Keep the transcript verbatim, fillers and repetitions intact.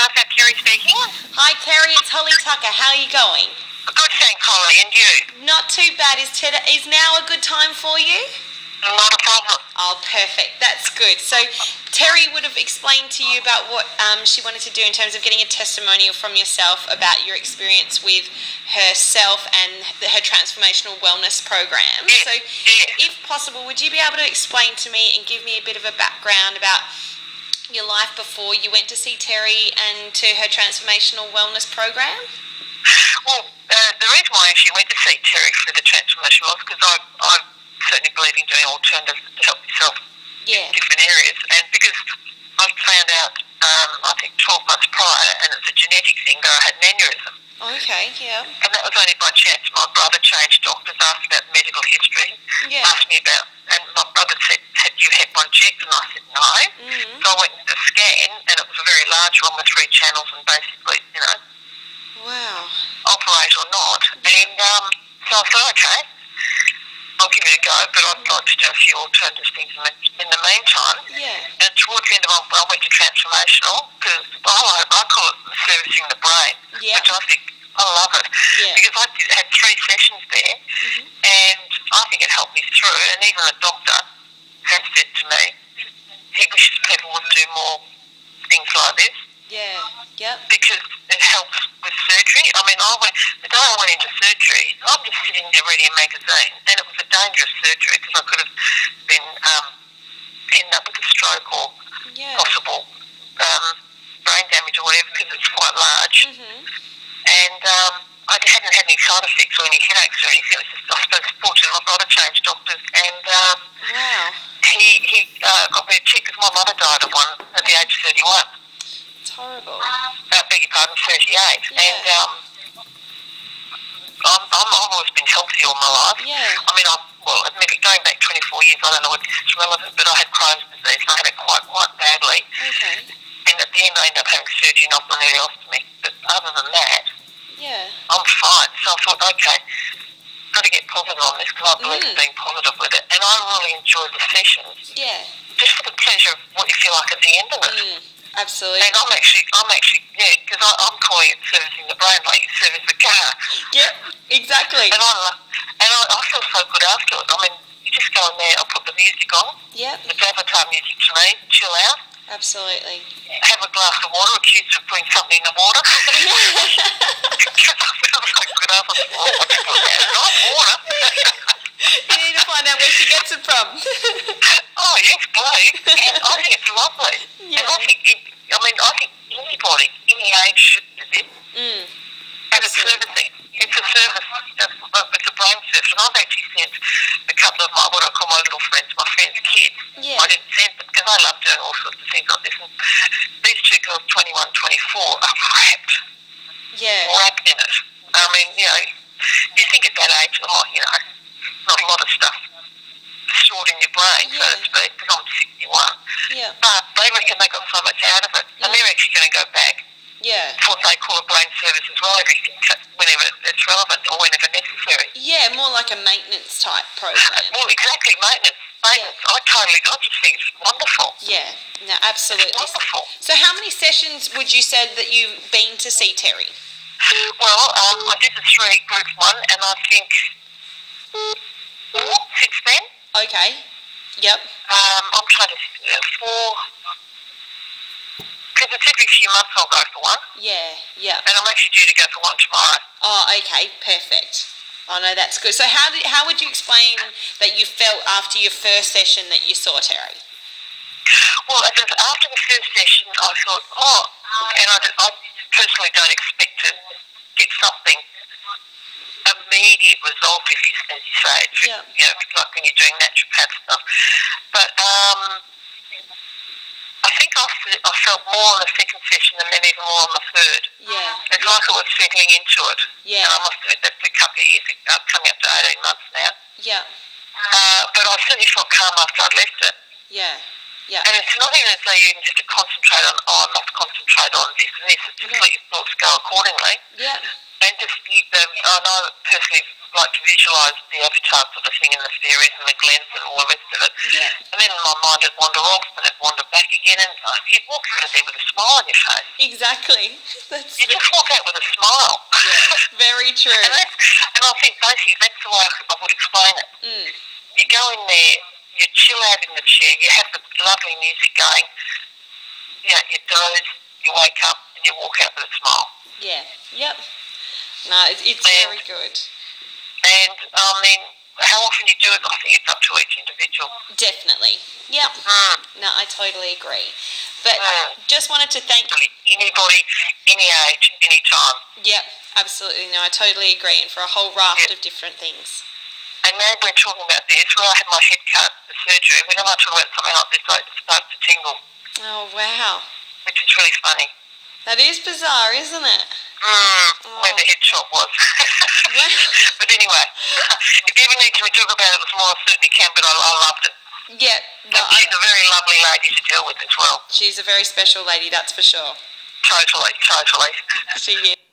Nurse Kerry speaking. Hi Kerry, it's Holly Tucker. How are you going? Good, thanks, Holly, and you? Not too bad. Is, Ted- is now a good time for you? Not a problem. Oh, perfect. That's good. So Terry would have explained to you about what um, she wanted to do in terms of getting a testimonial from yourself about your experience with herself and the, her transformational wellness program. Yes, so yes. if possible, would you be able to explain to me and give me a bit of a background about your life before you went to see Terry and to her transformational wellness program? Well, uh, the reason why I actually went to see Terry for the transformation was because I, I certainly believe in doing alternatives to help yourself Yeah. in different areas. And because I found out, um, I think twelve months prior, and it's a genetic thing, that I had an aneurysm. Okay, yeah. And that was only by chance. My brother changed doctors, asked about medical history, Yeah. asked me about, and my brother said, "Had you had one checked?" And I said, "No." Mm-hmm. So I went to the scan, and it was a very large one with three channels, and basically, you know, Wow. operate or not. And um, so I thought, okay, I'll give it a go, but I'd like to do a few alternative things in the, in the meantime. Yeah. And towards the end of my, I went to transformational, because I, I call it servicing the brain, Yeah. which I think, I love it. Yeah. Because I did, had three sessions there, Mm-hmm. and I think it helped me through, and even the doctor has said to me, he wishes people would do more things like this, Yeah. Yep. because it helps with surgery. I mean, I went, the day I went into surgery, I'm just sitting there reading a magazine, and it was a dangerous surgery because I could have been um, ended up with a stroke or Yeah. possible um, brain damage or whatever, because it's quite large. Mm-hmm. And um, I hadn't had any side effects or any headaches or anything. It was just, I suppose, fortunate my brother changed doctors, and um, Wow. he, he uh, got me a check because my mother died at one at the age of thirty-one. It's horrible. I beg your pardon, thirty-eight. Yeah. And um, I'm, I'm, I've always been healthy all my life. Yeah. I mean, I'm, well, admittedly, going back twenty-four years, I don't know whether this is relevant, but I had Crohn's disease, and I had it quite, quite badly. Okay. And at the end, I ended up having surgery and off my ileostomy. But other than that, Yeah. I'm fine. So I thought, okay, got to get positive on this because I believe Mm. in being positive with it. And I really enjoyed the sessions, Yeah. just for the pleasure of what you feel like at the end of it. Mm. Absolutely. And I'm actually, I'm actually, yeah, because I'm calling it servicing the brain, like you service the car. Yeah. Exactly. And I, lo- and I, I feel so good afterwards. I mean, you just go in there, I put the music on, Yep. the avatar music to me, chill out, Absolutely. have a glass of water, accused of putting something in the water. Because I feel so good afterwards. Oh, what you put there? Not water. You need to find out where she gets it from. Oh, yes, please. And I think it's lovely. Yeah. And I think, it, I mean, I think anybody, any age should do this. Mm. And it's servicing. It's a service. It's a brain service. And I've actually sent a couple of my, what I call my little friends, my friends' kids. Yeah. I didn't send them because I love doing all sorts of things like this. And these two girls, twenty-one, twenty-four, are wrapped, Yeah. wrapped in it. I mean, you know, you think at that age, oh, you know, not a lot of stuff stored in your brain, so to Yeah. speak, because I'm sixty-one. Yeah. But they reckon they got so much out of it. And Mm. they're actually going to go back Yeah. for what they call a brain service as well, every, whenever it's relevant or whenever necessary. Yeah. More like a maintenance type program. Well, exactly, maintenance. Maintenance. I totally, I just think it's wonderful. Yeah. No, absolutely. Wonderful. So how many sessions would you say that you've been to see Terry? Well, um, I did the three group one, and I think four since then. Okay. Yep. Um, I'm trying to uh, four, because it's every few months I'll go for one, Yeah. Yep. and I'm actually due to go for one tomorrow. Oh, okay. Perfect. Oh no, that's good. So how did how would you explain that you felt after your first session that you saw Terry? Well, as I- after the first session, I thought, oh, and I, I personally don't expect to get something immediate result, if you, as you say, it's, Yeah. you know, it's like when you're doing naturopath stuff. But um, I think I, fe- I felt more on the second session and then even more on the third. Yeah. It's like I was settling into it. Yeah. And I must admit that's a couple of years ago, coming up to eighteen months now. Yeah. Uh, but I certainly felt calm after I'd left it. Yeah. Yeah. And it's not even as though you just to concentrate on, oh, I must concentrate on this and this. It's just Yeah. let your thoughts go accordingly. Yeah. And just, you, um, I know personally, like to visualise the avatar sort of thing and the fairies and the glens and all the rest of it. Yeah. And then my mind would wander off and it'd wander back again, and uh, you'd walk out of there with a smile on your face. Exactly. That's You just walk out with a smile. yeah, very true. and, that's, and I think basically that's the way I, I would explain it. Mm. You go in there, you chill out in the chair, you have the lovely music going, you know, you doze, you wake up and you walk out with a smile. Yeah. Yep. No, it's, it's And- very good. And I mean, how often you do it, I think it's up to each individual. Definitely. Yep. Mm. No, I totally agree. But Mm. just wanted to thank. Anybody, any age, any time. Yep. Absolutely. No, I totally agree. And for a whole raft Yep. of different things. And now we're talking about this, when I had my head cut, the surgery, whenever I talk about something like this, I start to tingle, Oh wow. which is really funny. That is bizarre, isn't it? Mm, Oh. where the head shop was. But anyway, if you ever need to talk about it more, I certainly can, but I, I loved it. Yeah. No, And she's I, a very lovely lady to deal with as well. she's a very special lady, that's for sure. Totally, totally. She is.